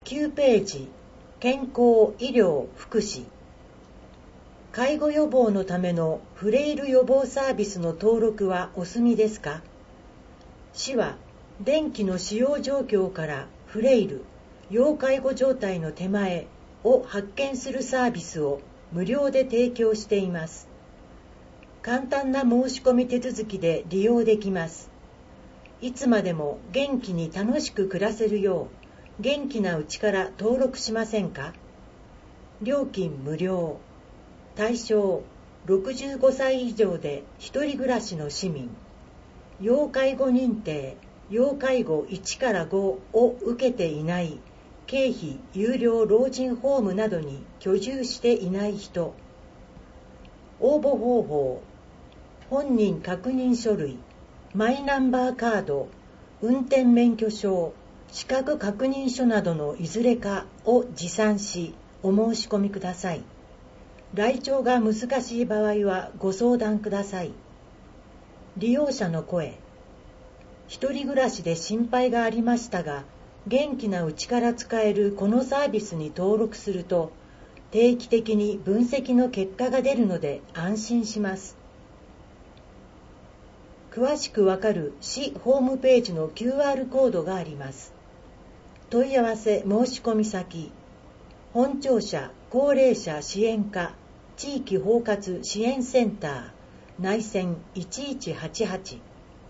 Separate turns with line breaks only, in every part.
9ページ、健康、医療、福祉。介護予防のためのフレイル予防サービスの登録はお済みですか？市は、電気の使用状況からフレイル、要介護状態の手前を発見するサービスを無料で提供しています。簡単な申し込み手続きで利用できます。いつまでも元気に楽しく暮らせるよう、元気なうちから登録しませんか？料金無料。対象65歳以上で一人暮らしの市民。要介護認定、要介護1から5を受けていない、経費有料老人ホームなどに居住していない人。応募方法、本人確認書類、マイナンバーカード、運転免許証、資格確認書などのいずれかを持参し、お申し込みください。来庁が難しい場合はご相談ください。利用者の声。一人暮らしで心配がありましたが、元気なうちから使えるこのサービスに登録すると、定期的に分析の結果が出るので安心します。詳しくわかる市ホームページの QR コードがあります。問い合わせ申し込み先、本庁舎高齢者支援課地域包括支援センター内線1188。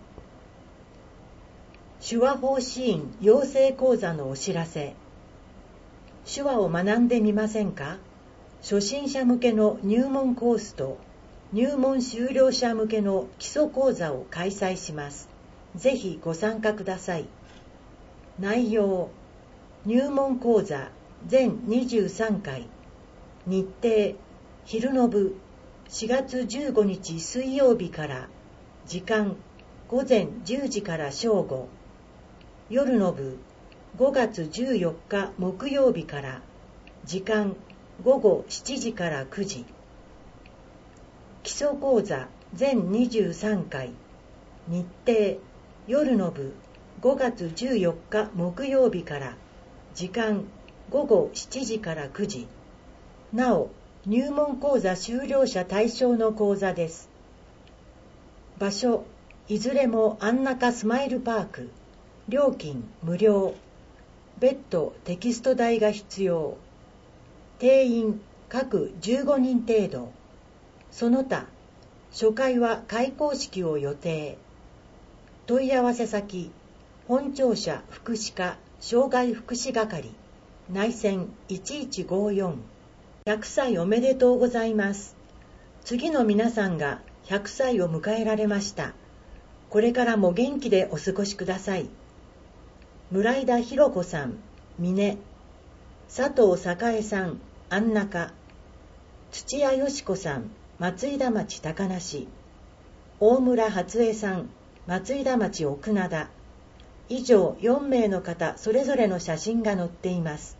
手話法支援養成講座のお知らせ。手話を学んでみませんか？初心者向けの入門コースと入門修了者向けの基礎講座を開催します。ぜひご参加ください。内容、入門講座全23回。日程、昼の部、4月15日水曜日から。時間、午前10時から正午。夜の部、5月14日木曜日から。時間、午後7時から9時。基礎講座全23回。日程、夜の部、5月14日木曜日から。時間、午後7時から9時。なお、入門講座修了者対象の講座です。場所、いずれも安中スマイルパーク。料金無料。別途テキスト代が必要。定員各15人程度。その他、初回は開講式を予定。問い合わせ先、本庁舎福祉課障害福祉係内線1154。100歳おめでとうございます。次の皆さんが100歳を迎えられました。これからも元気でお過ごしください。村井田博子さん、美祢。佐藤栄さん、安中。土屋よし子さん、松井田町高梨。大村初江さん、松井田町奥灘。以上4名の方それぞれの写真が載っています。